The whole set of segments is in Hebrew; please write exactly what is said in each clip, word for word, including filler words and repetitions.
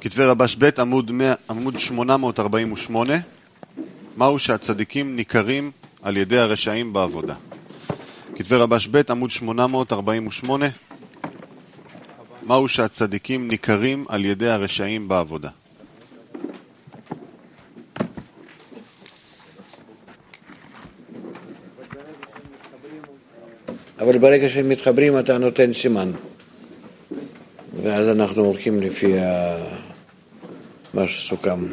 כתבי רבש ב' עמוד, עמוד שמונה מאות ארבעים ושמונה. מהו שהצדיקים ניכרים על ידי הרשעים בעבודה? כתבי רבש ב' עמוד שמונה מאות ארבעים ושמונה. מהו שהצדיקים ניכרים על ידי הרשעים בעבודה? אבל ברגע שהם מתחברים אתה נותן סימן, ואז אנחנו הולכים לפי מה שסוכם.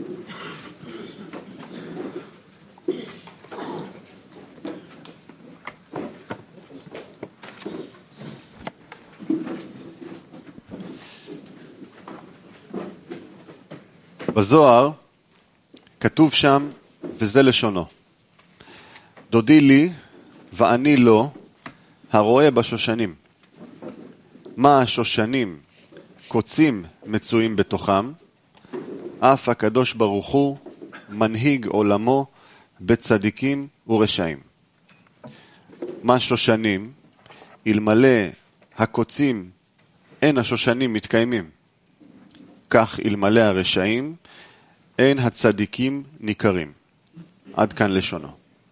בזוהר כתוב שם, וזה לשונו: דודי לי ואני לא, הרואה בשושנים. מה השושנים קוצים מצויים בתוכם, אף הקדוש ברוך הוא מנהיג עולמו בצדיקים ורשעים. מה שושנים? אלמלא הקוצים אין השושנים מתקיימים, כך אלמלא הרשעים אין הצדיקים ניכרים. עד כאן לשונו.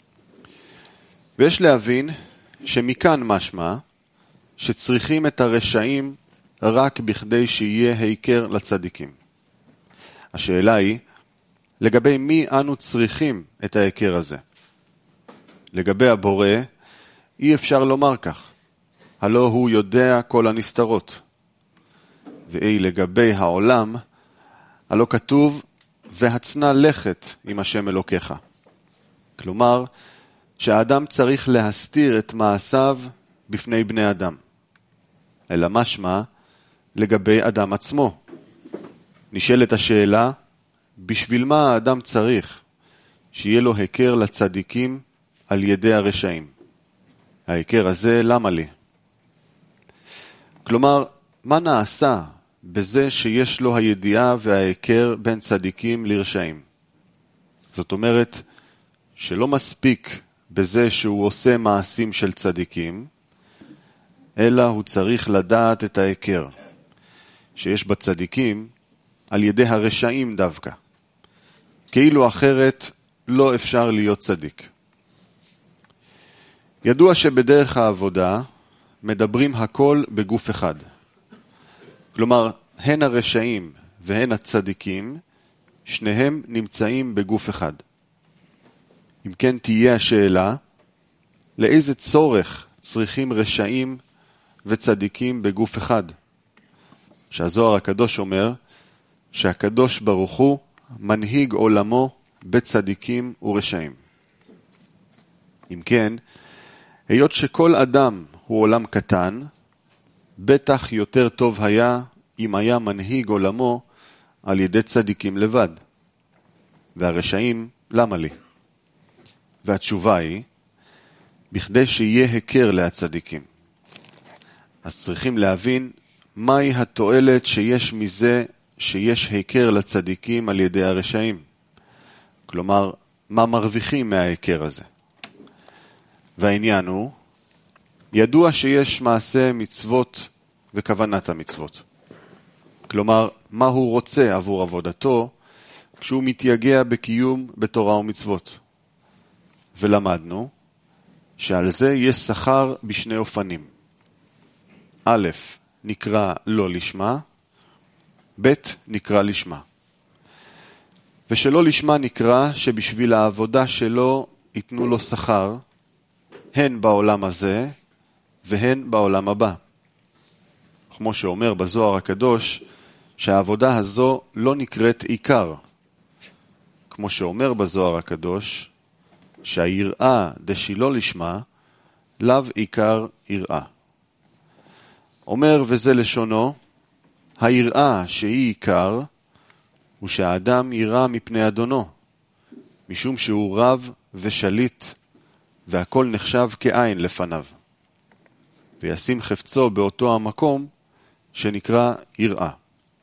ויש להבין שמכאן משמע שצריכים את הרשעים רק בכדי שיהיה העיקר לצדיקים. השאלה היא, לגבי מי אנו צריכים את העיקר הזה? לגבי הבורא אי אפשר לומר כך, הלא הוא יודע כל הנסתרות. ואי לגבי העולם, הלא כתוב והצנע לכת עם השם אלוקיך. כלומר, שהאדם צריך להסתיר את מעשיו בפני בני אדם. אלא משמע לגבי אדם עצמו. נשאלת השאלה, בשביל מה האדם צריך שיהיה לו הכר לצדיקים על ידי הרשעים? ההכר הזה למה לי? כלומר, מה נעשה בזה שיש לו הידיעה וההכר בין צדיקים לרשעים? זאת אומרת, שלא מספיק בזה שהוא עושה מעשים של צדיקים, אלא הוא צריך לדעת את ההכר שיש בצדיקים על ידי הרשעים דווקא. כאילו אחרת לא אפשר להיות צדיק. ידוע שבדרך העבודה מדברים הכל בגוף אחד. כלומר, הן הרשעים והן הצדיקים, שניהם נמצאים בגוף אחד. אם כן תהיה השאלה, לאיזה צורך צריכים רשעים וצדיקים בגוף אחד? שהזוהר הקדוש אומר שהקדוש ברוך הוא מנהיג עולמו בצדיקים ורשעים. אם כן, היות שכל אדם הוא עולם קטן, בטח יותר טוב היה אם היה מנהיג עולמו על ידי צדיקים לבד. והרשעים, למה לי? והתשובה היא, בכדי שיהיה הכר להצדיקים. אז צריכים להבין מהי התועלת שיש מזה שיש הכר לצדיקים על ידי הרשעים. כלומר, מה מרוויחים מההכר הזה? והעניין הוא, ידוע שיש מעשה מצוות וכוונת המצוות. כלומר, מה הוא רוצה עבור עבודתו כשהוא מתייגע בקיום בתורה ומצוות. ולמדנו שעל זה יש שכר בשני אופנים. א', נקרא לא לשמה, ב', נקרא לשמה. ושלא לשמה נקרא שבשביל העבודה שלו ייתנו לו שכר, הן בעולם הזה והן בעולם הבא. כמו שאומר בזוהר הקדוש, שהעבודה הזו לא נקראת עיקר. כמו שאומר בזוהר הקדוש, שהיראה דשילו לשמה, לאו עיקר יראה. אומר וזה לשונו, היראה שהיא עיקר, הוא שהאדם יראה מפני אדונו, משום שהוא רב ושליט, והכל נחשב כעין לפניו. וישים חפצו באותו המקום שנקרא יראה.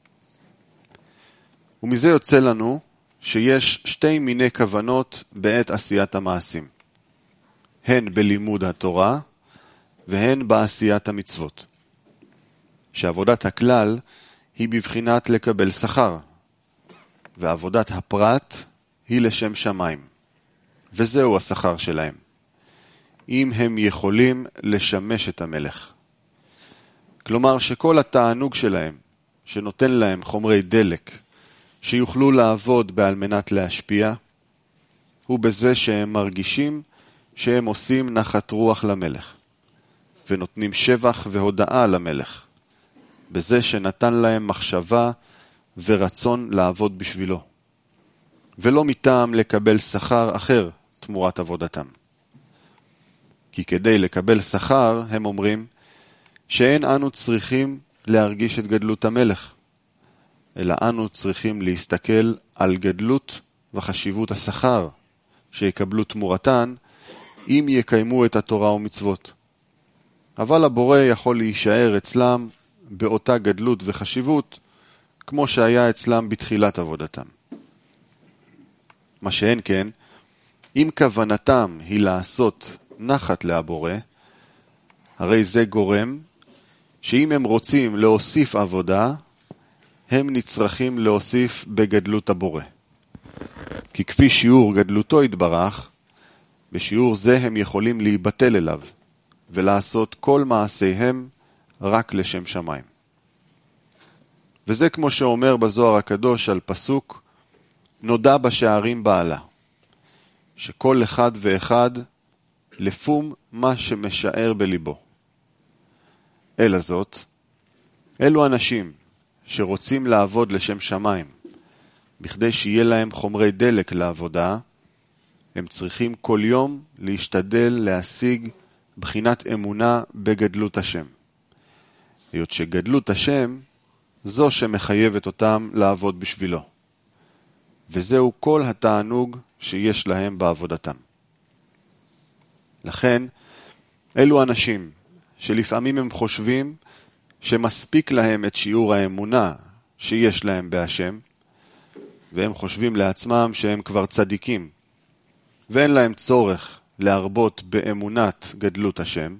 ומזה יוצא לנו שיש שתי מיני כוונות בעת עשיית המעשים. הן בלימוד התורה והן בעשיית המצוות. שעבודת הכלל היא בבחינת לקבל שכר, ועבודת הפרט היא לשם שמיים, וזהו השכר שלהם, אם הם יכולים לשמש את המלך. כלומר שכל התענוג שלהם, שנותן להם חומרי דלק, שיוכלו לעבוד בעל מנת להשפיע, הוא בזה שהם מרגישים שהם עושים נחת רוח למלך, ונותנים שבח והודאה למלך, בזה שנתן להם מחשבה ורצון לעבוד בשבילו, ולא מטעם לקבל שכר אחר תמורת עבודתם. כי כדי לקבל שכר, הם אומרים, שאין אנו צריכים להרגיש את גדלות המלך, אלא אנו צריכים להסתכל על גדלות וחשיבות השכר שיקבלו תמורתן, אם יקיימו את התורה ומצוות. אבל הבורא יכול להישאר אצלם באותה גדלות וחשיבות, כמו שהיה אצלם בתחילת עבודתם. מה שאין כן, אם כוונתם היא לעשות נחת להבורא, הרי זה גורם שאם הם רוצים להוסיף עבודה, הם נצרכים להוסיף בגדלות הבורא. כי כפי שיעור גדלותו יתברך, בשיעור זה הם יכולים להיבטל אליו, ולעשות כל מעשיהם רק לשם שמיים. וזה כמו שאומר בזוהר הקדוש על פסוק, נודע בשערים בעלה, שכל אחד ואחד לפום מה שמשער בליבו. אלא זאת, אלו אנשים שרוצים לעבוד לשם שמיים, בכדי שיהיה להם חומרי דלק לעבודה, הם צריכים כל יום להשתדל להשיג בחינת אמונה בגדלות השם. היות שגדלות השם זו שמחייבת אותם לעבוד בשבילו. וזהו כל התענוג שיש להם בעבודתם. לכן, אלו אנשים שלפעמים הם חושבים שמספיק להם את שיעור האמונה שיש להם בהשם, והם חושבים לעצמם שהם כבר צדיקים, ואין להם צורך להרבות באמונת גדלות השם,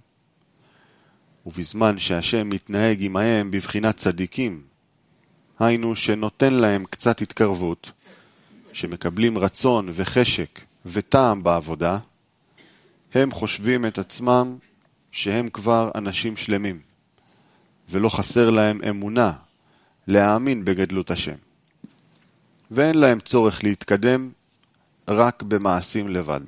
ובזמן שהשם מתנהג עמהם בבחינת צדיקים, היינו שנותן להם קצת התקרבות, שמקבלים רצון וחשק וטעם בעבודה, הם חושבים את עצמם שהם כבר אנשים שלמים, ולא חסר להם אמונה להאמין בגדלות השם. ואין להם צורך להתקדם רק במעשים לבד.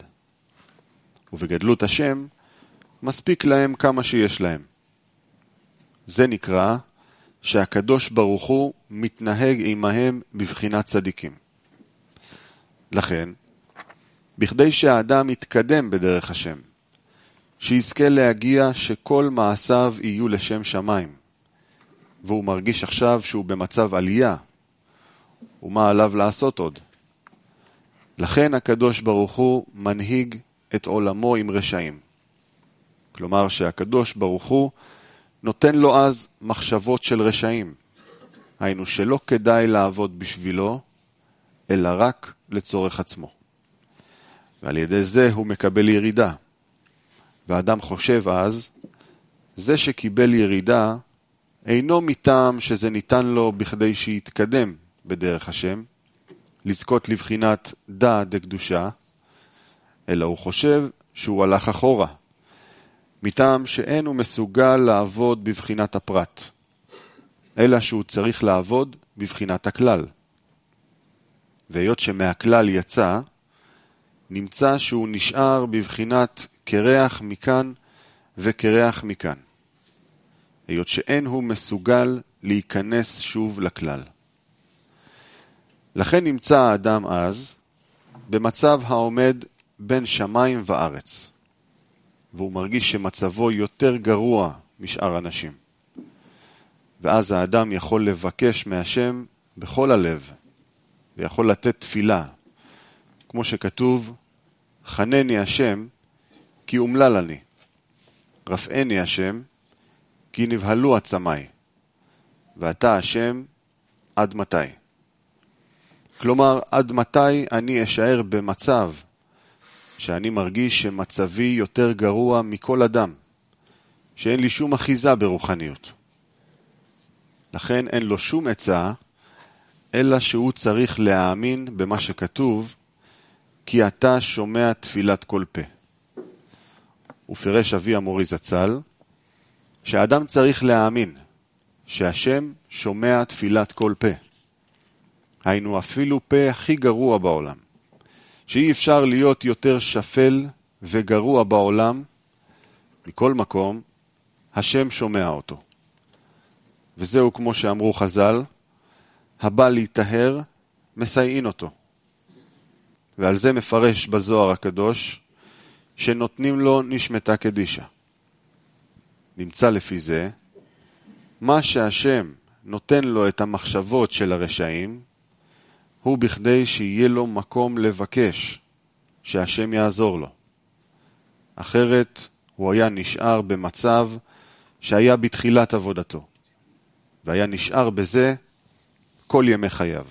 ובגדלות השם מספיק להם כמה שיש להם. זה נקרא שהקדוש ברוך הוא מתנהג עמהם בבחינת צדיקים. לכן, בכדי שהאדם יתקדם בדרך השם, שיזכה להגיע שכל מעשיו יהיו לשם שמיים, והוא מרגיש עכשיו שהוא במצב עלייה, ומה עליו לעשות עוד? לכן הקדוש ברוך הוא מנהיג את עולמו עם רשעים. כלומר שהקדוש ברוך הוא נותן לו אז מחשבות של רשעים, היינו שלא כדאי לעבוד בשבילו, אלא רק לצורך עצמו. ועל ידי זה הוא מקבל ירידה. והאדם חושב אז, זה שקיבל ירידה, אינו מטעם שזה ניתן לו בכדי שיתקדם בדרך השם, לזכות לבחינת דעת דקדושה, אלא הוא חושב שהוא הלך אחורה, מטעם שאין הוא מסוגל לעבוד בבחינת הפרט, אלא שהוא צריך לעבוד בבחינת הכלל. והיות שמהכלל יצא, נמצא שהוא נשאר בבחינת קרח מכאן וקרח מכאן, היות שאין הוא מסוגל להיכנס שוב לכלל. לכן נמצא האדם אז במצב העומד בין שמיים וארץ, והוא מרגיש שמצבו יותר גרוע משאר אנשים. ואז האדם יכול לבקש מהשם בכל הלב, ויכול לתת תפילה, כמו שכתוב, חנני השם, כי אומלל אני. רפאני השם, כי נבהלו עצמי. ואתה השם, עד מתי? כלומר, עד מתי אני אשאר במצב שאני מרגיש שמצבי יותר גרוע מכל אדם, שאין לי שום אחיזה ברוחניות. לכן אין לו שום עצה, אלא שהוא צריך להאמין במה שכתוב, כי אתה שומע תפילת כל פה. ופרש אבי המורי זצ"ל, שהאדם צריך להאמין שהשם שומע תפילת כל פה. היינו אפילו פה הכי גרוע בעולם, שאי אפשר להיות יותר שפל וגרוע בעולם, מכל מקום, השם שומע אותו. וזהו כמו שאמרו חז"ל, הבא להיטהר, מסייעין אותו. ועל זה מפרש בזוהר הקדוש, שנותנים לו נשמתה קדישה. נמצא לפי זה, מה שהשם נותן לו את המחשבות של הרשעים, הוא בכדי שיהיה לו מקום לבקש שהשם יעזור לו. אחרת הוא היה נשאר במצב שהיה בתחילת עבודתו, והיה נשאר בזה כל ימי חייו.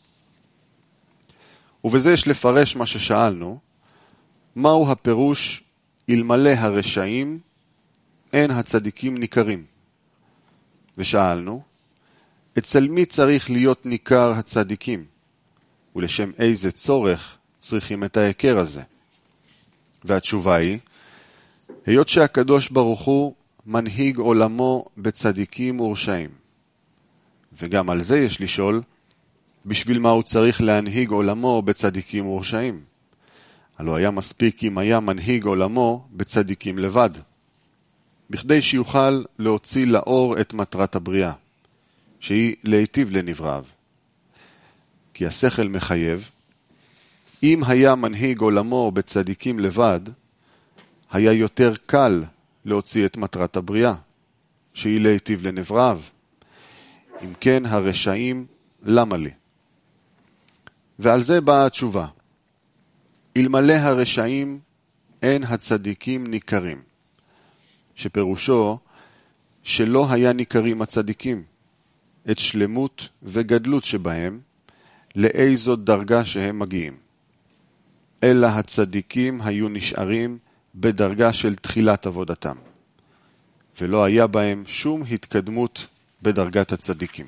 ובזה יש לפרש מה ששאלנו, מהו הפירוש אלמלא הרשעים אין הצדיקים ניכרים. ושאלנו, אצל מי צריך להיות ניכר הצדיקים, ולשם איזה צורך צריכים את ההיכר הזה? והתשובה היא, היות שהקדוש ברוך הוא מנהיג עולמו בצדיקים ורשעים. וגם על זה יש לשאול, בשביל מה הוא צריך להנהיג עולמו בצדיקים ורשעים? הלא היה מספיק אם היה מנהיג עולמו בצדיקים לבד, בכדי שיוכל להוציא לאור את מטרת הבריאה, שהיא להיטיב לנבראיו. כי השכל מחייב, אם היה מנהיג עולמו בצדיקים לבד, היה יותר קל להוציא את מטרת הבריאה, שהיא להיטיב לנבראיו. אם כן הרשעים, למה לי? ועל זה באה התשובה. אלמלא הרשעים אין הצדיקים ניכרים, שפירושו שלא היה ניכרים הצדיקים, את שלמות וגדלות שבהם, לאיזו דרגה שהם מגיעים. אלא הצדיקים היו נשארים בדרגה של תחילת עבודתם, ולא היה בהם שום התקדמות בדרגת הצדיקים.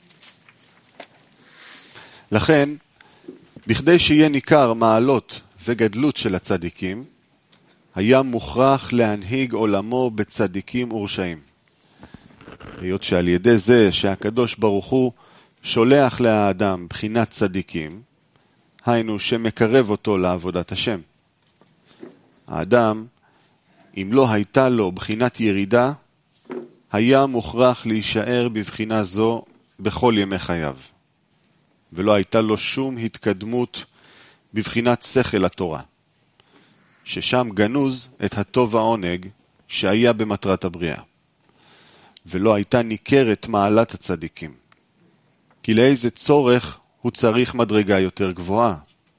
לכן, בכדי שיהיה ניכר מעלות וגדלות של הצדיקים, היה מוכרח להנהיג עולמו בצדיקים ורשעים. היות שעל ידי זה שהקדוש ברוך הוא שולח לאדם בחינת צדיקים, היינו שמקרב אותו לעבודת השם. האדם, אם לא הייתה לו בחינת ירידה, היה מוכרח להישאר בבחינה זו בכל ימי חייו, ולא הייתה לו שום התקדמות בבחינת שכל התורה, ששם גנוז את הטוב העונג שהיה במטרת הבריאה, ולא הייתה ניכרת מעלת הצדיקים, כי לאיזה צורך הוא צריך מדרגה יותר גבוהה.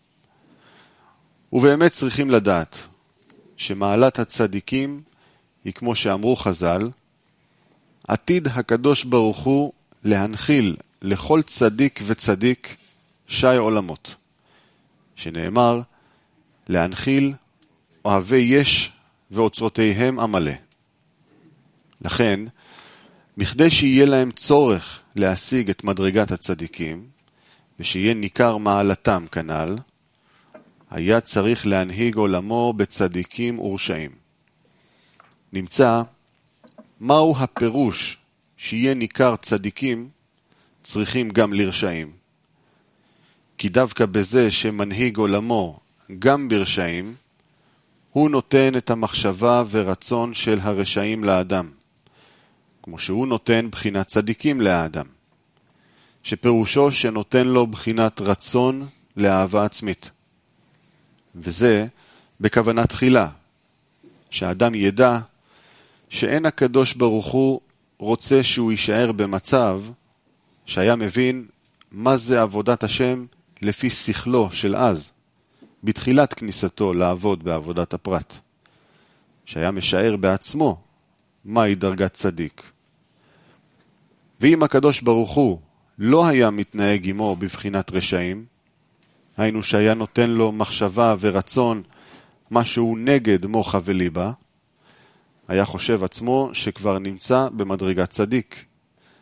ובאמת צריכים לדעת שמעלת הצדיקים היא כמו שאמרו חז"ל, עתיד הקדוש ברוך הוא להנחיל לכל צדיק וצדיק שי עולמות, שנאמר להנחיל אוהבי יש ואוצרותיהם עמלה. לכן, בכדי שיהיה להם צורך להשיג את מדרגת הצדיקים, ושיהיה ניכר מעלתם כנ"ל, היה צריך להנהיג עולמו בצדיקים ורשעים. נמצא, מהו הפירוש שיהיה ניכר צדיקים, צריכים גם לרשעים. כי דווקא בזה שמנהיג עולמו גם ברשעים, הוא נותן את המחשבה ורצון של הרשעים לאדם, כמו שהוא נותן בחינת צדיקים לאדם, שפירושו שנותן לו בחינת רצון לאהבה עצמית. וזה בכוונה תחילה, שהאדם ידע שאין הקדוש ברוך הוא רוצה שהוא יישאר במצב שהיה מבין מה זה עבודת השם לפי שכלו של אז, בתחילת כניסתו לעבוד בעבודת הפרט, שהיה משער בעצמו מהי דרגת צדיק. ואם הקדוש ברוך הוא לא היה מתנהג עמו בבחינת רשעים, היינו שהיה נותן לו מחשבה ורצון משהו נגד מוחה וליבה, היה חושב עצמו שכבר נמצא במדרגת צדיק,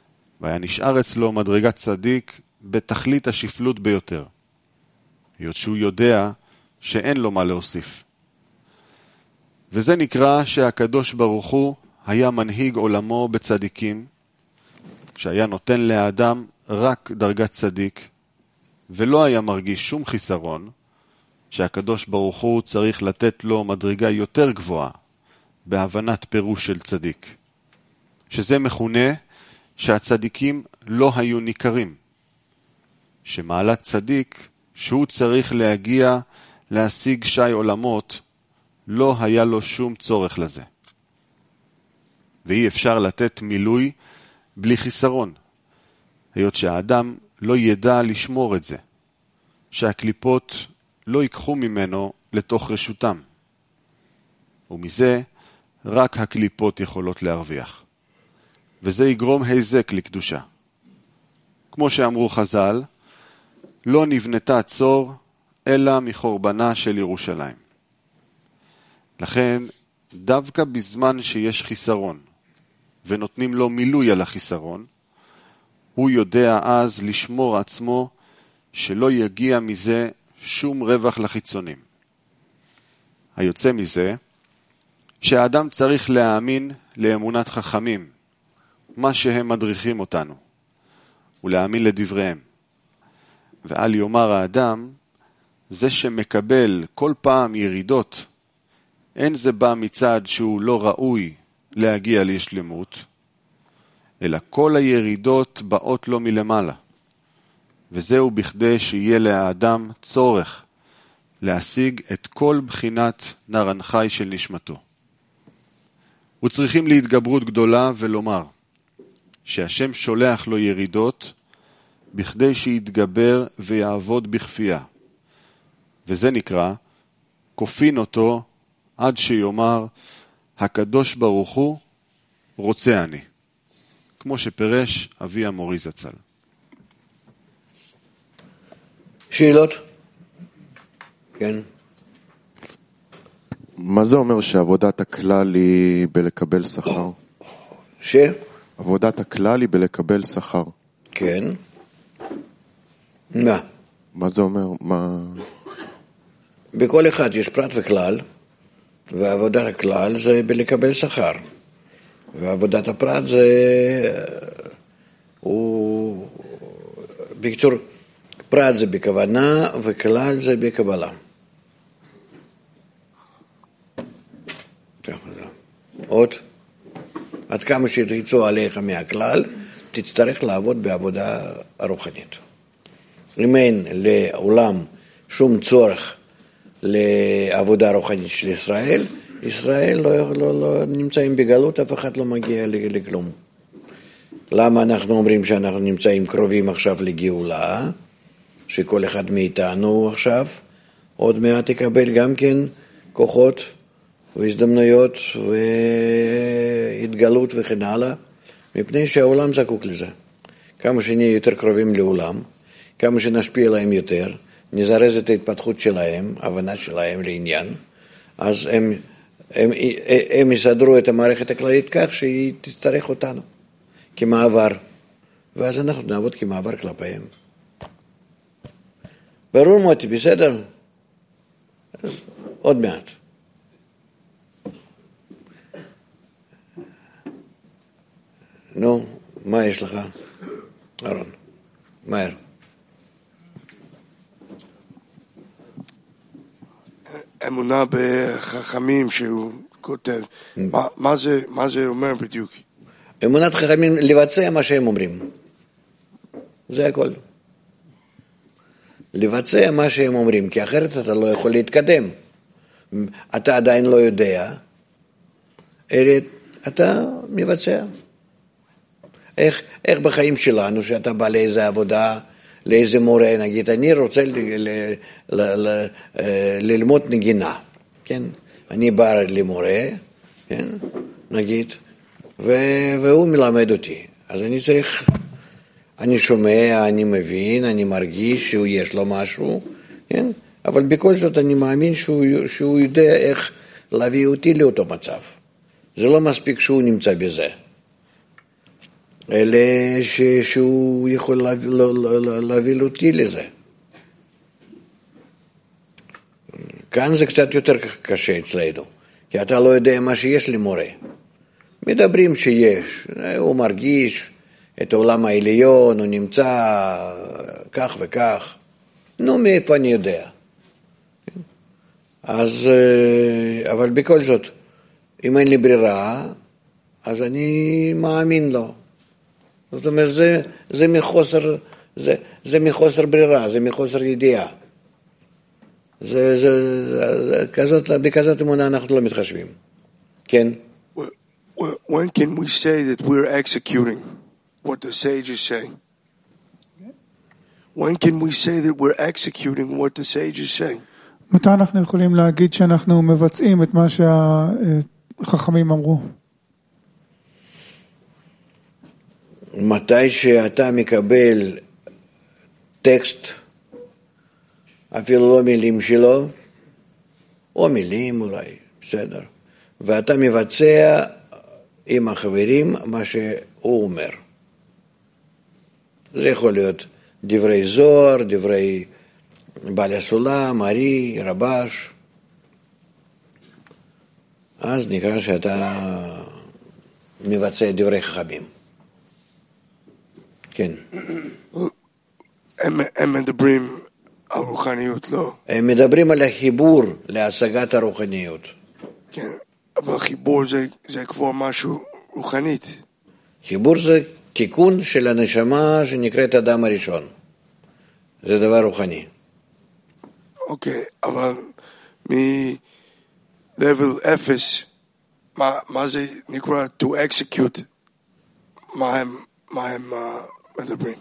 והיה נשאר אצלו מדרגת צדיק בתכלית השפלות ביותר, היות שהוא יודע שאין לו מה להוסיף. וזה נקרא שהקדוש ברוך הוא היה מנהיג עולמו בצדיקים, שהיה נותן לאדם רק דרגת צדיק, ולא היה מרגיש שום חיסרון, שהקדוש ברוך הוא צריך לתת לו מדרגה יותר גבוהה, בהבנת פירוש של צדיק. שזה מכונה שהצדיקים לא היו ניכרים. שמעלת צדיק, שהוא צריך להגיע להשיג שי עולמות, לא היה לו שום צורך לזה. ואי אפשר לתת מילוי בלי חיסרון, היות שהאדם לא ידע לשמור את זה, שהקליפות לא ייקחו ממנו לתוך רשותם. ומזה רק הקליפות יכולות להרוויח. וזה יגרום היזק לקדושה. כמו שאמרו חז"ל, לא נבנתה צור אלא מחורבנה של ירושלים. לכן, דווקא בזמן שיש חיסרון, ונותנים לו מילוי על החיסרון, הוא יודע אז לשמור עצמו שלא יגיע מזה שום רווח לחיצונים. היוצא מזה, שהאדם צריך להאמין לאמונת חכמים, מה שהם מדריכים אותנו, ולהאמין לדבריהם. ואל יאמר האדם, זה שמקבל כל פעם ירידות, אין זה בא מצד שהוא לא ראוי להגיע לשלמות, אלא כל הירידות באות לו מלמעלה. וזהו בכדי שיהיה לאדם צורך להשיג את כל בחינת נרנחי של נשמתו. וצריכים להתגברות גדולה ולומר שהשם שולח לו ירידות בכדי שיתגבר ויעבוד בכפייה. וזה נקרא כופין אותו עד שיאמר הקדוש ברוך הוא רוצה אני. כמו שפרש אבי המורי זצ"ל. שאלות? כן. מה זה אומר שעבודת הכלל היא בלקבל שכר? ש? עבודת הכלל היא בלקבל שכר. כן. מה? מה זה אומר? מה... בכל אחד יש פרט וכלל, ועבודת הכלל זה בלקבל שכר. ועבודת הפרט זה... הוא... בקיצור, פרט זה בכוונה וכלל זה בקבלה. עוד, עד כמה שתרצו עליך מהכלל, תצטרך לעבוד בעבודה הרוחנית. אם אין לעולם שום צורך לעבודה רוחנית של ישראל, ישראל לא, לא, לא נמצאים בגלות, אף אחד לא מגיע לכלום. למה אנחנו אומרים שאנחנו נמצאים קרובים עכשיו לגאולה, שכל אחד מאיתנו עכשיו, עוד מעט יקבל גם כן כוחות והזדמנויות והתגלות וכן הלאה, מפני שהעולם זקוק לזה. כמה שנהיה יותר קרובים לעולם, כמה שנשפיע להם יותר, נזרז את ההתפתחות שלהם, הבנה שלהם לעניין, אז הם, הם, הם יסדרו את המערכת הכללית כך שהיא תצטרך אותנו כמעבר, ואז אנחנו נעבוד כמעבר כלפיהם. ברור מוטי, בסדר? אז עוד מעט. נו, מה יש לך? אהרון, מהר. אמונה בחכמים שהוא כותב. מה, מה זה, מה זה אומר בדיוק? אמונת חכמים לבצע מה שהם אומרים. זה הכל. לבצע מה שהם אומרים, כי אחרת אתה לא יכול להתקדם. אתה עדיין לא יודע, אלא אתה מבצע. איך, איך בחיים שלנו, שאתה בא לאיזה עבודה, לאיזה מורה, נגיד, אני רוצה ל, ל, ל, ל, ללמוד נגינה, כן? אני בא למורה, כן? נגיד, ו, והוא מלמד אותי. אז אני צריך, אני שומע, אני מבין, אני מרגיש שהוא יש לו משהו, כן? אבל בכל זאת אני מאמין שהוא, שהוא יודע איך להביא אותי לאותו מצב. זה לא מספיק שהוא נמצא בזה. אלא ש, שהוא יכול להביא, להביא אותי לזה. כאן זה קצת יותר קשה אצלנו, כי אתה לא יודע מה שיש למורה. מדברים שיש, הוא מרגיש את העולם העליון, הוא נמצא כך וכך. נו, מאיפה אני יודע? אז, אבל בכל זאת, אם אין לי ברירה, אז אני מאמין לו. זאת אומרת, זה, זה מחוסר, זה, זה מחוסר ברירה, זה מחוסר ידיעה. זה, זה, זה, כזאת, בכזאת אמונה אנחנו לא מתחשבים. כן? When can we say that we're executing what the sages say? When can we say that we're executing what the sages say? מתי אנחנו יכולים להגיד שאנחנו מבצעים את מה שהחכמים אמרו? מתי שאתה מקבל טקסט, אפילו לא מילים שלו, או מילים אולי, בסדר, ואתה מבצע עם החברים מה שהוא אומר. זה יכול להיות דברי זוהר, דברי בעל הסולם, ארי, רבש. אז נקרא שאתה מבצע דברי חכמים. כן. הם, הם מדברים על רוחניות, לא? הם מדברים על החיבור להשגת הרוחניות. כן, אבל חיבור זה, זה כבר משהו רוחנית. חיבור זה תיקון של הנשמה שנקראת אדם הראשון. זה דבר רוחני. אוקיי, אבל מ-level אפס, מה, מה זה נקרא to execute? מה הם, מה הם uh, מדברים?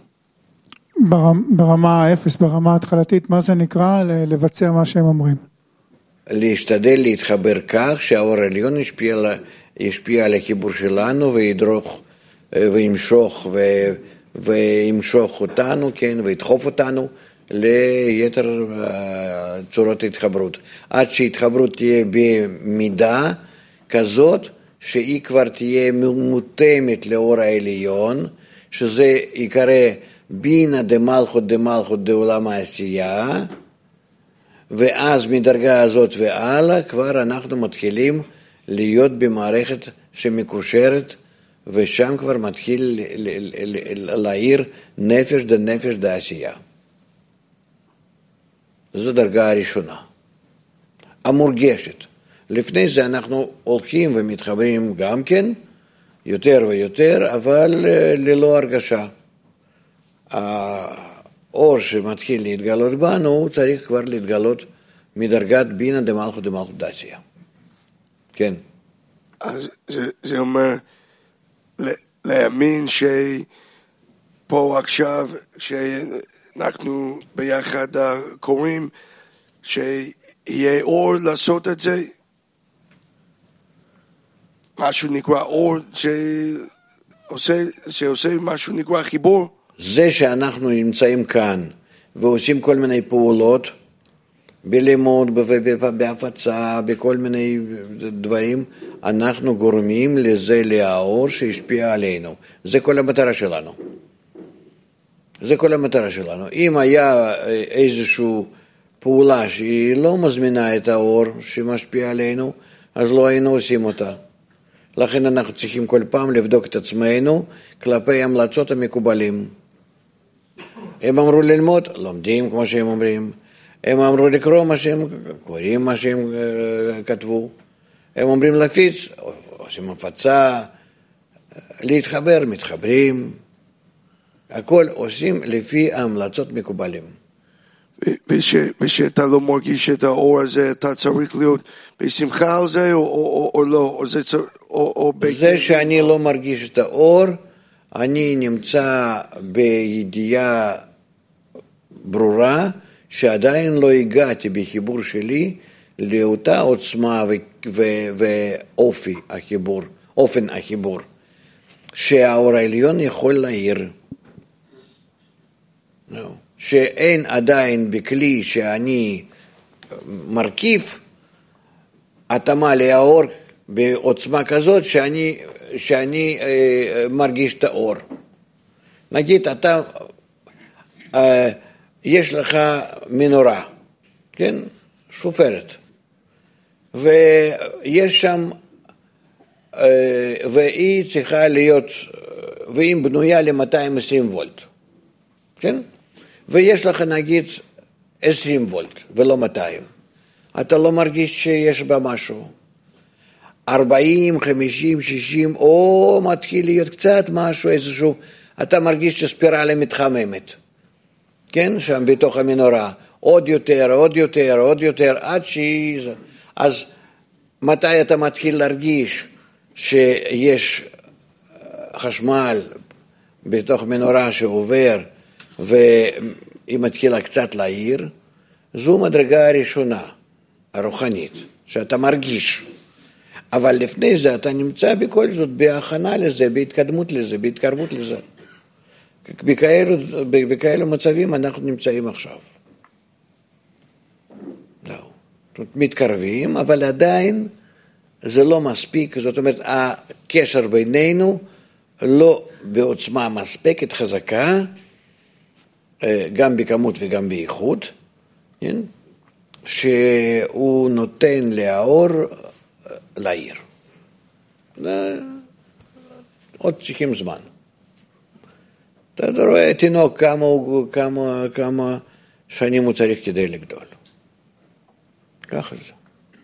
ברמה האפס, ברמה ההתחלתית, מה זה נקרא לבצע מה שהם אומרים? להשתדל להתחבר כך שהאור העליון ישפיע, ישפיע על החיבור שלנו וידרוך וימשוך ו, וימשוך אותנו, כן, וידחוף אותנו ליתר צורות התחברות. עד שהתחברות תהיה במידה כזאת שהיא כבר תהיה מותאמת לאור העליון, שזה יקרא בינה דמלכות דמלכות דעולם העשייה, ואז מדרגה הזאת והלאה כבר אנחנו מתחילים להיות במערכת שמקושרת, ושם כבר מתחיל להעיר נפש דנפש דעשייה. זו דרגה הראשונה, המורגשת. לפני זה אנחנו הולכים ומתחברים גם כן, יותר ויותר, אבל ללא הרגשה. האור שמתחיל להתגלות בנו, צריך כבר להתגלות מדרגת בינה דמלכות דמלכות דעשייה. כן. אז זה, זה אומר להאמין שפה עכשיו, שאנחנו ביחד קוראים, שיהיה אור לעשות את זה? משהו נקרא אור שעושה, שעושה משהו נקרא חיבור? זה שאנחנו נמצאים כאן ועושים כל מיני פעולות, בלימוד, בהפצה, בכל מיני דברים, אנחנו גורמים לזה לאור שהשפיע עלינו. זה כל המטרה שלנו. זה כל המטרה שלנו. אם היה איזושהי פעולה שהיא לא מזמינה את האור שמשפיע עלינו, אז לא היינו עושים אותה. לכן אנחנו צריכים כל פעם לבדוק את עצמנו כלפי המלצות המקובלים. הם אמרו ללמוד, לומדים כמו שהם אומרים. הם אמרו לקרוא מה שהם קוראים, מה שהם uh, כתבו. הם אומרים להפיץ, עושים הפצה, להתחבר, מתחברים. הכל עושים לפי ההמלצות מקובלים. ושאתה לא מרגיש את האור הזה, אתה צריך להיות בשמחה על זה או, או, או לא? או זה, או, או זה שאני לא מרגיש את האור, אני נמצא בידיעה ברורה, שעדיין לא הגעתי בחיבור שלי לאותה עוצמה ואופי החיבור, אופן החיבור, שהאור העליון יכול להעיר. No. שאין עדיין בכלי שאני מרכיב, התאמה לאור בעוצמה כזאת שאני, שאני אה, מרגיש את האור. נגיד, אתה, יש לך מנורה, כן? שופרת. ויש שם, והיא צריכה להיות, והיא בנויה ל-מאתיים ועשרים וולט, כן? ויש לך נגיד עשרים וולט ולא מאתיים. אתה לא מרגיש שיש בה משהו. ארבעים, חמישים, שישים, או מתחיל להיות קצת משהו, איזשהו, אתה מרגיש שספירלה מתחממת, כן? שם בתוך המנורה, עוד יותר, עוד יותר, עוד יותר, עד שהיא... אז מתי אתה מתחיל להרגיש שיש חשמל בתוך מנורה שעובר והיא מתחילה קצת להעיר? זו מדרגה הראשונה, הרוחנית, שאתה מרגיש. אבל לפני זה אתה נמצא בכל זאת בהכנה לזה, בהתקדמות לזה, בהתקרבות לזה. בכאלו, בכאלו מצבים אנחנו נמצאים עכשיו. מתקרבים, אבל עדיין זה לא מספיק, זאת אומרת, הקשר בינינו לא בעוצמה מספקת חזקה, גם בכמות וגם באיכות, שהוא נותן לאור לעיר. עוד צריכים זמן. אתה רואה תינוק כמה, כמה, כמה שנים הוא צריך כדי לגדול. ככה זה.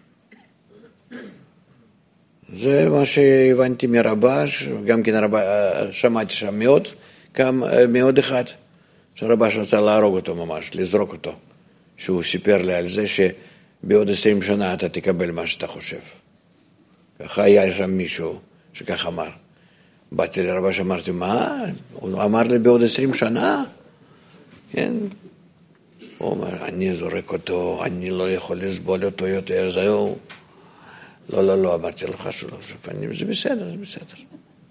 זה מה שהבנתי מרבש, גם כן רבש, שמעתי שם מאוד, גם מאוד אחד, שרבש רצה להרוג אותו ממש, לזרוק אותו, שהוא סיפר לי על זה שבעוד עשרים שנה אתה תקבל מה שאתה חושב. ככה היה שם מישהו שכך אמר. באתי לרבש, אמרתי, מה? הוא אמר לי בעוד עשרים שנה? כן. הוא אומר, אני זורק אותו, אני לא יכול לסבול אותו יותר, זהו. לא, לא, לא, אמרתי לך שלא, שפנים, זה בסדר, זה בסדר.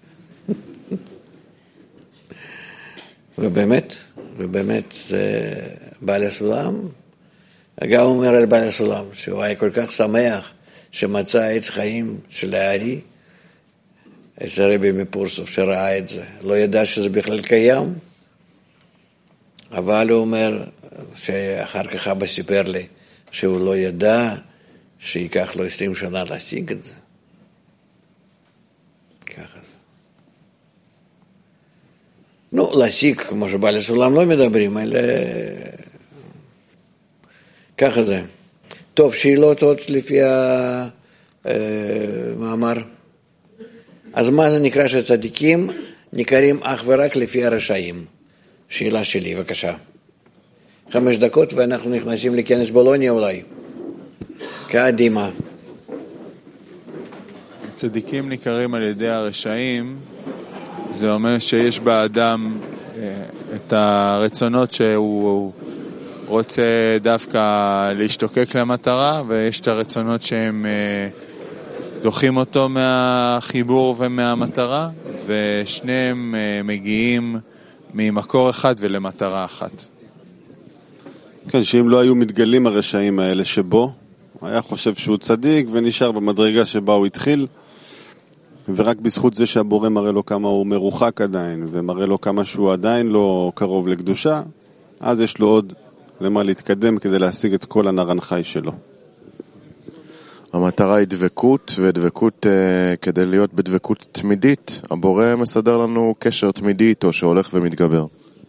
ובאמת, ובאמת, זה בעל הסולם, גם אומר על בעל הסולם, שהוא היה כל כך שמח, שמצא עץ חיים של הארי, עץ הרבי מפורסוף שראה את זה, לא ידע שזה בכלל קיים, אבל הוא אומר, שאחר כך אבא סיפר לי, שהוא לא ידע, שיקח לו עשרים שנה להשיג את זה. ככה זה. נו, להשיג, כמו שבעל הסולם לא מדברים, אלא... ככה זה. טוב, שאלות עוד לפי המאמר. אז מה זה נקרא שצדיקים נקראים אך ורק לפי הרשעים? שאלה שלי, בבקשה. חמש דקות ואנחנו נכנסים לכנס בולוניה אולי. קדימה. צדיקים נקראים על ידי הרשעים, זה אומר שיש באדם את הרצונות שהוא רוצה דווקא להשתוקק למטרה, ויש את הרצונות שהם דוחים אותו מהחיבור ומהמטרה, ושניהם מגיעים ממקור אחד ולמטרה אחת. כן, שאם לא היו מתגלים הרשעים האלה שבו, היה חושב שהוא צדיק ונשאר במדרגה שבה הוא התחיל, ורק בזכות זה שהבורא מראה לו כמה הוא מרוחק עדיין, ומראה לו כמה שהוא עדיין לא קרוב לקדושה, אז יש לו עוד למה להתקדם כדי להשיג את כל הנרן חי שלו. המטרה היא דבקות, ודבקות uh, כדי להיות בדבקות תמידית, הבורא מסדר לנו קשר תמידי איתו שהולך ומתגבר.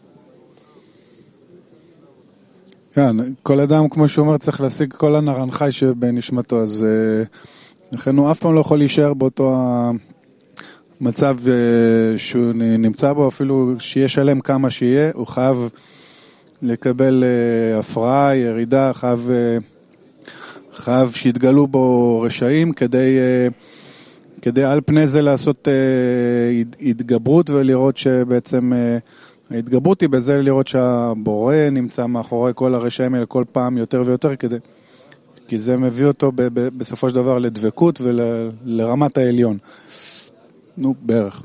כן, כל אדם, כמו שהוא אומר, צריך להשיג כל הנרן חי שבנשמתו, אז uh, לכן הוא אף פעם לא יכול להישאר באותו המצב uh, שהוא נמצא בו, אפילו שיהיה שלם כמה שיהיה, הוא חייב לקבל uh, הפרעה, ירידה, חייב... Uh, חייב שיתגלו בו רשעים כדי, כדי על פני זה לעשות התגברות ולראות שבעצם ההתגברות היא בזה לראות שהבורא נמצא מאחורי כל הרשעים האלה כל פעם יותר ויותר כדי, כי זה מביא אותו ב, ב, בסופו של דבר לדבקות ולרמת העליון. נו, בערך.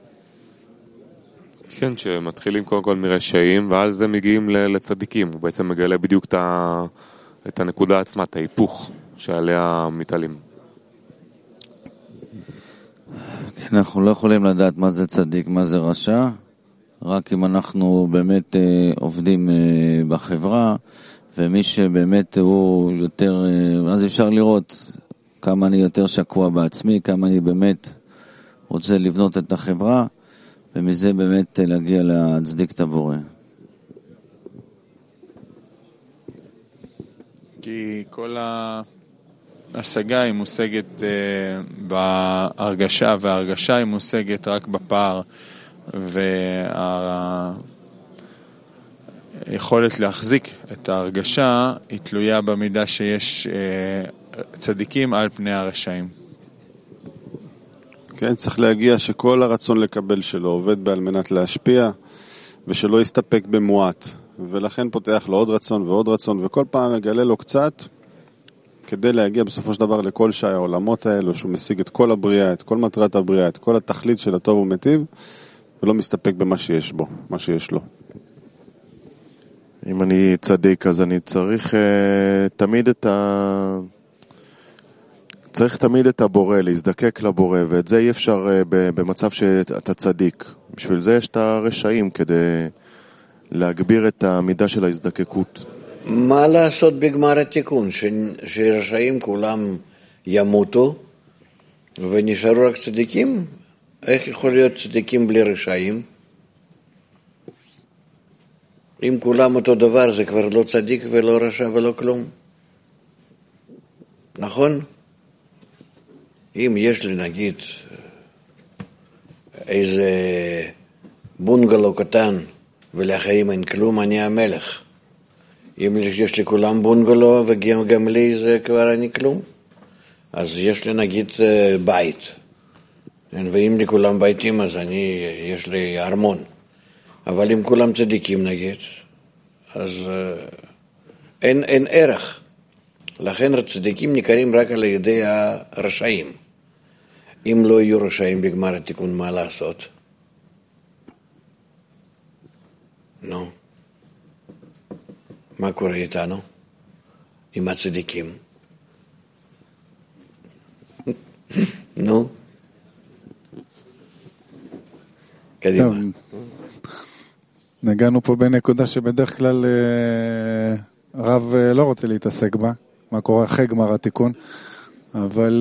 כן, שמתחילים קודם כל מרשעים ואז הם מגיעים לצדיקים, הוא בעצם מגלה בדיוק את ה... את הנקודה עצמה, את ההיפוך שעליה מתעלים. כן, אנחנו לא יכולים לדעת מה זה צדיק, מה זה רשע, רק אם אנחנו באמת עובדים בחברה, ומי שבאמת הוא יותר, אז אפשר לראות כמה אני יותר שקוע בעצמי, כמה אני באמת רוצה לבנות את החברה, ומזה באמת להגיע להצדיק את הבורא. כי כל ההשגה היא מושגת בהרגשה, וההרגשה היא מושגת רק בפער, והיכולת להחזיק את ההרגשה היא תלויה במידה שיש צדיקים על פני הרשעים. כן, צריך להגיע שכל הרצון לקבל שלו עובד בעל מנת להשפיע, ושלא יסתפק במועט, ולכן פותח לו עוד רצון ועוד רצון, וכל פעם מגלה לו קצת, כדי להגיע בסופו של דבר לכל שי העולמות האלו, שהוא משיג את כל הבריאה, את כל מטרת הבריאה, את כל התכלית של הטוב ומטיב, ולא מסתפק במה שיש בו, מה שיש לו. אם אני צדיק, אז אני צריך uh, תמיד את ה... צריך תמיד את הבורא, להזדקק לבורא, ואת זה אי אפשר uh, במצב שאתה צדיק. בשביל זה יש את הרשעים, כדי להגביר את המידה של ההזדקקות. מה לעשות בגמר התיקון? ש... שרשעים כולם ימותו, ונשארו רק צדיקים? איך יכול להיות צדיקים בלי רשעים? אם כולם אותו דבר, זה כבר לא צדיק ולא רשע ולא כלום. נכון? אם יש לי נגיד איזה בונגלו קטן ולאחרים אין כלום, אני המלך. אם יש לי כולם בונגלו וגם גם לי זה כבר אני כלום. אז יש לי נגיד בית. ואם לי כולם ביתים אז אני, יש לי ארמון. אבל אם כולם צדיקים נגיד, אז אין, אין ערך. לכן הצדיקים ניכרים רק על ידי הרשעים. אם לא יהיו רשעים בגמר התיקון, מה לעשות? נו, מה קורה איתנו? עם הצדיקים? נו, קדימה. נגענו פה בנקודה שבדרך כלל הרב לא רוצה להתעסק בה, מה קורה אחרי גמר התיקון, אבל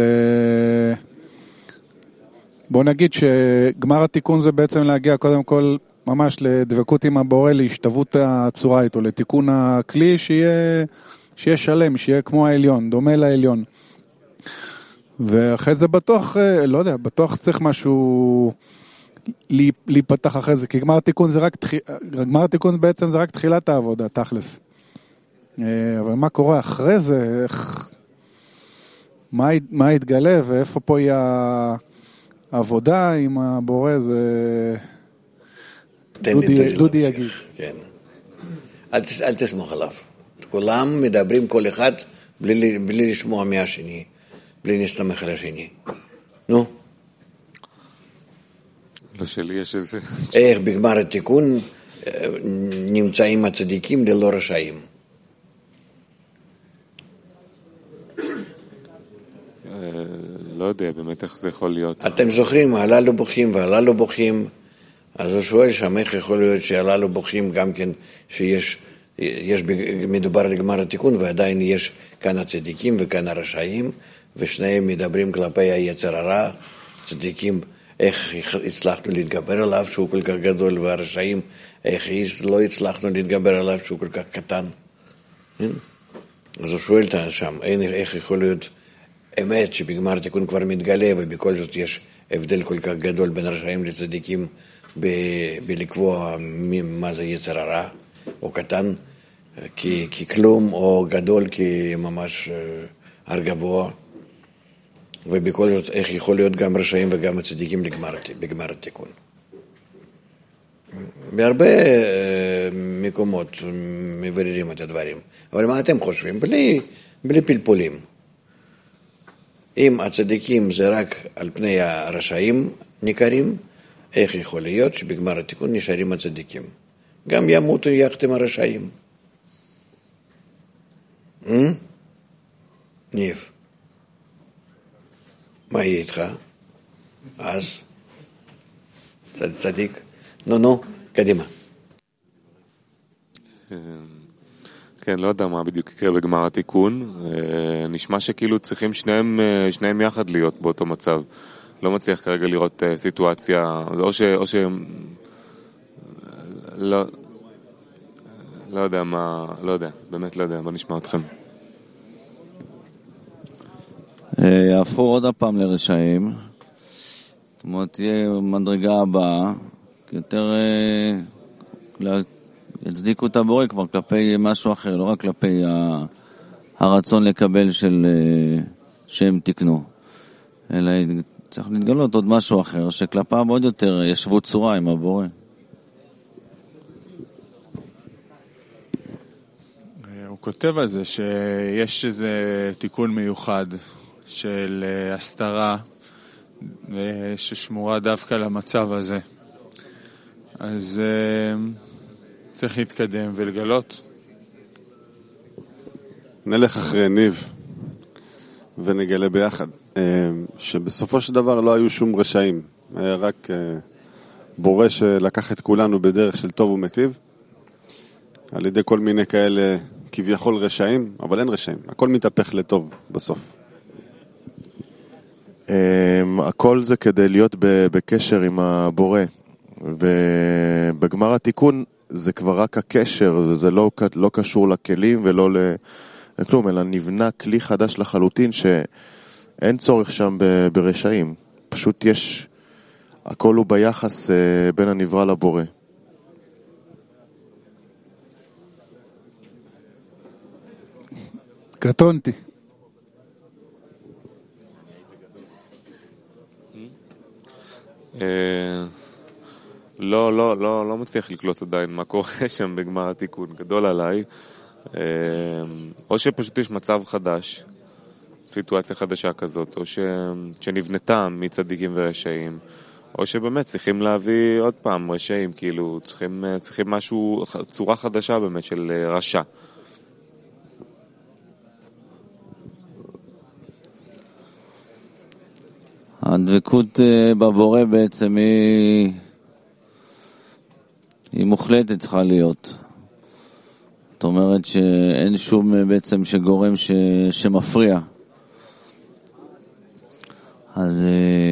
בוא נגיד שגמר התיקון זה בעצם להגיע קודם כל ממש לדבקות עם הבורא, להשתוות הצורה איתו, לתיקון הכלי שיהיה, שיהיה שלם, שיהיה כמו העליון, דומה לעליון. ואחרי זה בטוח, לא יודע, בטוח צריך משהו להיפתח אחרי זה, כי גמר התיקון זה רק, גמר התיקון בעצם זה רק תחילת העבודה, תכלס. אבל מה קורה אחרי זה, איך, מה, מה יתגלה ואיפה פה היא העבודה עם הבורא, זה דודי, דודי יגיד. כן. אל, אל תסמוך עליו. כולם מדברים כל אחד בלי, בלי לשמוע מהשני, בלי להסתמך על השני. נו. לא שלי יש איזה... איך בגמר התיקון נמצאים הצדיקים ללא רשעים? לא יודע באמת איך זה יכול להיות. אתם זוכרים, הללו בוכים והללו בוכים, אז הוא שואל שם איך יכול להיות שהללו בוכים גם כן שיש, יש, מדובר על גמר התיקון ועדיין יש כאן הצדיקים וכאן הרשעים, ושניהם מדברים כלפי היצר הרע, צדיקים איך הצלחנו להתגבר עליו שהוא כל כך גדול, והרשעים איך לא הצלחנו להתגבר עליו שהוא כל כך קטן. אז הוא שואל שם, איך יכול להיות אמת שבגמר התיקון כבר מתגלה, ובכל זאת יש הבדל כל כך גדול בין רשעים לצדיקים ב- בלקבוע מה זה יצר הרע, או קטן כי, כי כלום, או גדול כי ממש הר גבוה. ובכל זאת איך יכול להיות גם רשעים וגם הצדיקים לגמר, בגמר התיקון. בהרבה מקומות מבררים את הדברים. אבל מה אתם חושבים? בלי, בלי פלפולים. אם הצדיקים זה רק על פני הרשעים ניכרים, איך יכול להיות שבגמר התיקון נשארים הצדיקים? גם ימותו יחד עם הרשעים. ניב, מה יהיה איתך? אז צד, צדיק? נו נו, קדימה. כן, לא יודע מה בדיוק יקרה בגמר התיקון. נשמע שכאילו צריכים שניהם, שניהם יחד להיות באותו מצב. לא מצליח כרגע לראות סיטואציה, או ש... או ש... לא... לא יודע מה... לא יודע, באמת לא יודע, בוא נשמע אתכם. יהפכו עוד הפעם לרשעים. זאת אומרת, תהיה מדרגה הבאה, יותר... יצדיקו את הבורא כבר כלפי משהו אחר, לא רק כלפי הרצון לקבל של שהם תקנו, אלא צריך להתגלות עוד משהו אחר, שכלפיו עוד יותר ישבו צורה עם הבורא. הוא כותב על זה שיש איזה תיקון מיוחד של הסתרה ששמורה דווקא למצב הזה. אז צריך להתקדם ולגלות. נלך אחרי ניב ונגלה ביחד שבסופו של דבר לא היו שום רשעים, היה רק בורא שלקח את כולנו בדרך של טוב ומטיב על ידי כל מיני כאלה כביכול רשעים, אבל אין רשעים, הכל מתהפך לטוב בסוף. הכל זה כדי להיות בקשר עם הבורא, ובגמר התיקון זה כבר רק הקשר, וזה לא, לא קשור לכלים ולא לכלום, אלא נבנה כלי חדש לחלוטין שאין צורך שם ברשעים. פשוט יש, הכל הוא ביחס בין הנברא לבורא. קטונתי. לא, לא, לא, לא מצליח לקלוט עדיין מה קורה שם בגמר התיקון, גדול עליי. או שפשוט יש מצב חדש, סיטואציה חדשה כזאת, או ש... שנבנתה מצדיקים ורשעים, או שבאמת צריכים להביא עוד פעם רשעים, כאילו צריכים, צריכים משהו, צורה חדשה באמת של רשע. הדבקות בבורא בעצם היא, היא מוחלטת צריכה להיות. זאת אומרת שאין שום בעצם שגורם ש, שמפריע. אז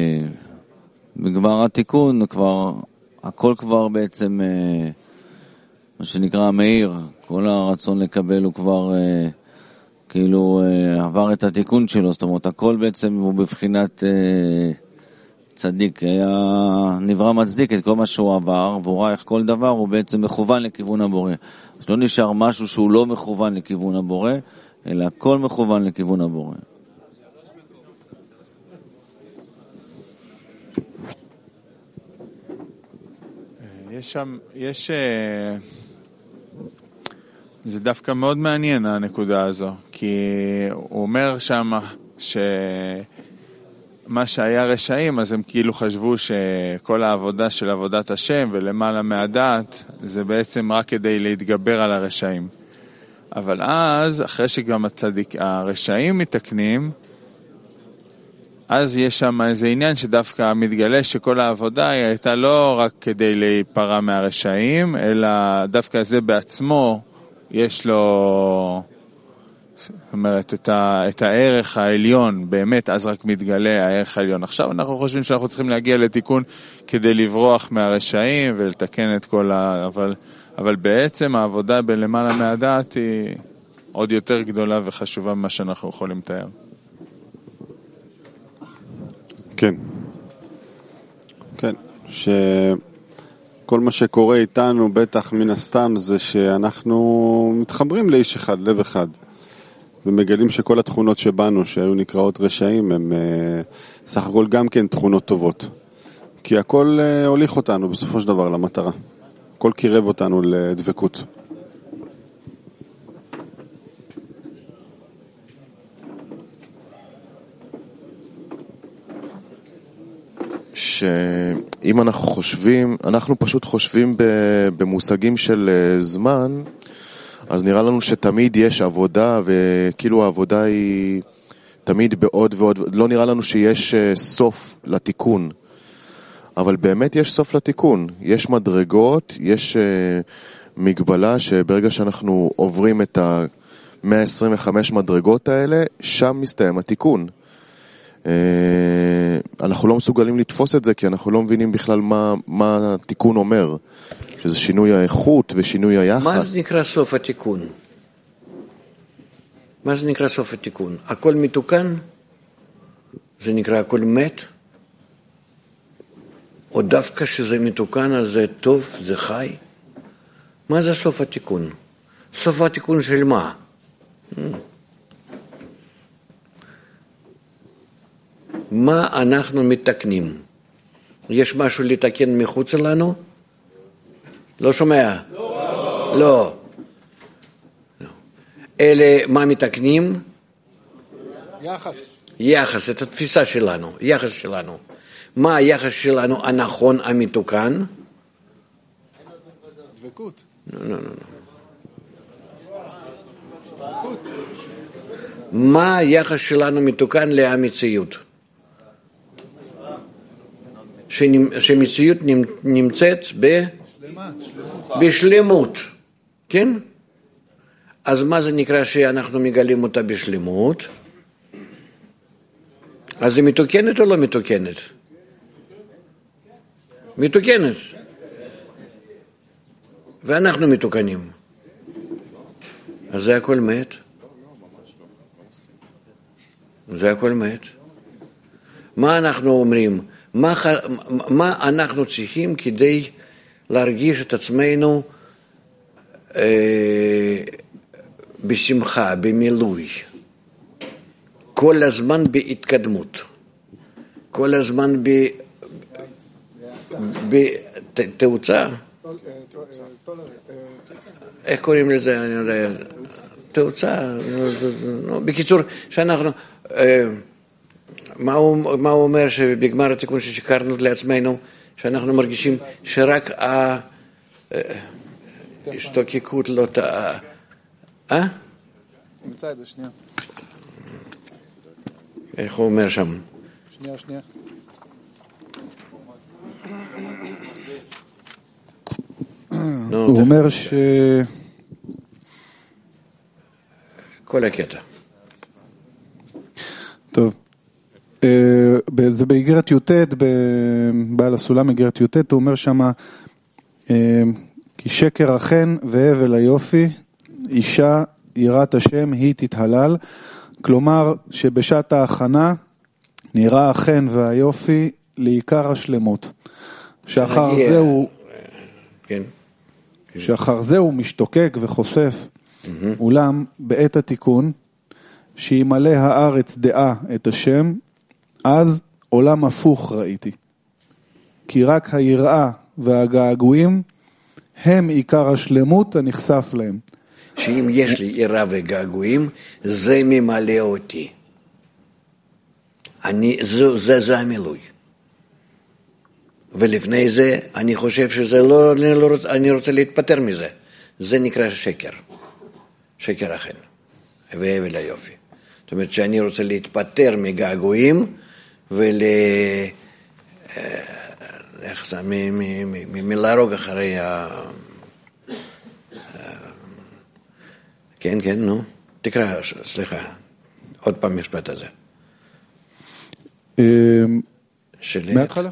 בגמר התיקון כבר, הכל כבר בעצם, מה שנקרא מאיר, כל הרצון לקבל הוא כבר כאילו עבר את התיקון שלו, זאת אומרת הכל בעצם הוא בבחינת צדיק, היה נברא מצדיק את כל מה שהוא עבר, והוא ראה איך כל דבר הוא בעצם מכוון לכיוון הבורא. אז לא נשאר משהו שהוא לא מכוון לכיוון הבורא, אלא הכל מכוון לכיוון הבורא. יש שם, יש... זה דווקא מאוד מעניין הנקודה הזו, כי הוא אומר שם שמה שהיה רשעים, אז הם כאילו חשבו שכל העבודה של עבודת השם ולמעלה מהדעת, זה בעצם רק כדי להתגבר על הרשעים. אבל אז, אחרי שגם הצדיק, הרשעים מתקנים, אז יש שם איזה עניין שדווקא מתגלה שכל העבודה היא הייתה לא רק כדי להיפרע מהרשעים, אלא דווקא זה בעצמו, יש לו, זאת אומרת, את, ה, את הערך העליון, באמת, אז רק מתגלה הערך העליון. עכשיו אנחנו חושבים שאנחנו צריכים להגיע לתיקון כדי לברוח מהרשעים ולתקן את כל ה... אבל, אבל בעצם העבודה בלמעלה מהדעת היא עוד יותר גדולה וחשובה ממה שאנחנו יכולים לתאר. כן. כן, ש... כל מה שקורה איתנו בטח מן הסתם זה שאנחנו מתחברים לאיש אחד, לב אחד, ומגלים שכל התכונות שבנו שהיו נקראות רשעים הם סך הכל גם כן תכונות טובות, כי הכל הוליך אותנו בסופו של דבר למטרה, הכל קירב אותנו לדבקות. שאם אנחנו חושבים, אנחנו פשוט חושבים במושגים של זמן, אז נראה לנו שתמיד יש עבודה, וכאילו העבודה היא תמיד בעוד ועוד, לא נראה לנו שיש סוף לתיקון. אבל באמת יש סוף לתיקון. יש מדרגות, יש uh, מגבלה שברגע שאנחנו עוברים את ה-מאה עשרים וחמש מדרגות האלה, שם מסתיים התיקון. Uh, אנחנו לא מסוגלים לתפוס את זה, כי אנחנו לא מבינים בכלל מה, מה התיקון אומר. שזה שינוי האיכות ושינוי היחס. מה זה נקרא סוף התיקון? מה זה נקרא סוף התיקון? הכל מתוקן? זה נקרא הכל מת? או דווקא שזה מתוקן, אז זה טוב, זה חי? מה זה סוף התיקון? סוף התיקון של מה? מה אנחנו מתקנים? יש משהו לתקן מחוץ לנו? לא שומע? לא. לא. אלה מה מתקנים? יחס. יחס, את התפיסה שלנו, יחס שלנו. מה היחס שלנו הנכון, המתוקן? דבקות. לא, לא, לא. מה היחס שלנו מתוקן להמציאות? שמציאות נמצאת ב... בשלמות, כן? אז מה זה נקרא שאנחנו מגלים אותה בשלמות? אז היא מתוקנת או לא מתוקנת? מתוקנת. ואנחנו מתוקנים. אז זה הכל מת. זה הכל מת. מה אנחנו אומרים? מה, מה אנחנו צריכים כדי להרגיש את עצמנו אה, בשמחה, במילוי, כל הזמן בהתקדמות, כל הזמן ב... בתאוצה? איך קוראים לזה? אני יודע. תאוצה. בקיצור, שאנחנו... מה הוא, מה הוא אומר שבגמר התיקון ששיקרנו לעצמנו, שאנחנו מרגישים שרק ההשתוקקות לא תאה. אה? נמצא את זה, שנייה. איך הוא אומר שם? שנייה, שנייה. הוא אומר ש... כל הקטע. טוב. זה באיגרת י"ט, בעל הסולם איגרת י"ט, הוא אומר שמה, כי שקר החן והבל היופי, אישה יראת השם היא תתהלל, כלומר שבשעת ההכנה נראה החן והיופי לעיקר השלמות. שאחר זה הוא, כן. שאחר זה הוא משתוקק וחושף, אולם בעת התיקון, שימלא הארץ דעה את השם, אז עולם הפוך ראיתי. כי רק היראה והגעגועים הם עיקר השלמות הנחשף להם. שאם יש לי יראה וגעגועים, זה ממלא אותי. אני, זה, זה, זה המילוי. ולפני זה, אני חושב שזה לא, אני, לא רוצה, אני רוצה להתפטר מזה. זה נקרא שקר. שקר החן. והבל היופי. זאת אומרת שאני רוצה להתפטר מגעגועים, ול... איך זה? מלהרוג אחרי ה... כן, כן, נו. תקרא, סליחה. עוד פעם משפט הזה. מההתחלה?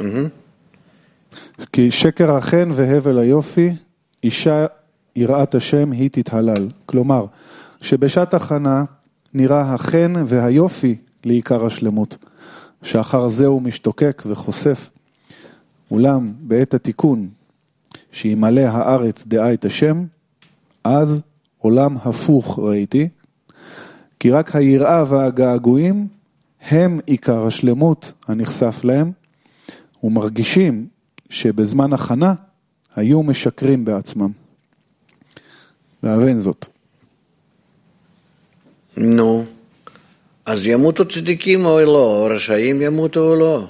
כי שקר החן והבל היופי, אישה יראת השם היא תתהלל. כלומר, שבשעת הכנה נראה החן והיופי לעיקר השלמות. שאחר זה הוא משתוקק וחושף. אולם בעת התיקון שימלא הארץ דעה את השם, אז עולם הפוך ראיתי, כי רק היראה והגעגועים הם עיקר השלמות הנחשף להם, ומרגישים שבזמן הכנה היו משקרים בעצמם. להבין זאת. נו, אז ימותו צדיקים או לא, או רשעים ימותו או לא.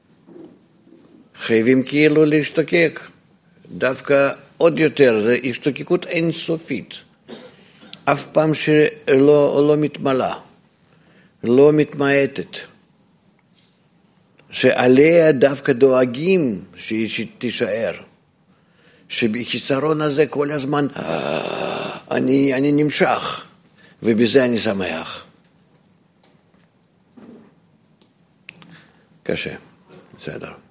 חייבים כאילו להשתוקק. דווקא עוד יותר, זה השתוקקות אינסופית. אף פעם שלא לא מתמלאה, לא מתמעטת. שעליה דווקא דואגים שהיא תישאר. שבחיסרון הזה כל הזמן אני, אני נמשך, ובזה אני שמח. קשה, בסדר.